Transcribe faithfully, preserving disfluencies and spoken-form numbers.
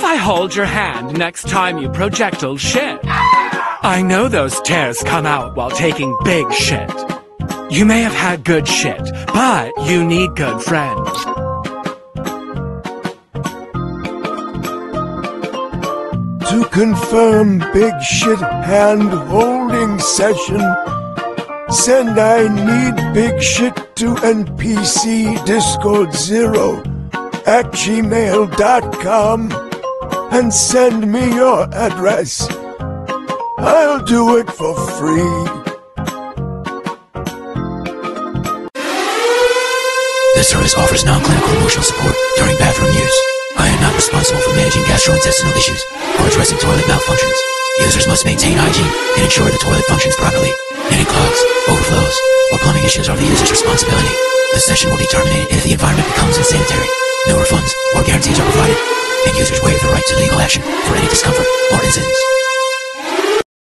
I hold your hand next time you projectile shit? I know those tears come out while taking big shit. You may have had good shit, but you need good friends. To confirm big shit hand holding session, send I need big shit to N P C Discord Zero at gmail dot com and send me your address. I'll do it for free. This service offers non-clinical emotional support during bathroom use. I am not responsible for managing gastrointestinal issues or addressing toilet malfunctions. Users must maintain hygiene and ensure the toilet functions properly. Any clogs, overflows, or plumbing issues are the user's responsibility. The session will be terminated if the environment becomes insanitary. No refunds or guarantees are provided, and users waive the right to legal action for any discomfort or incidents.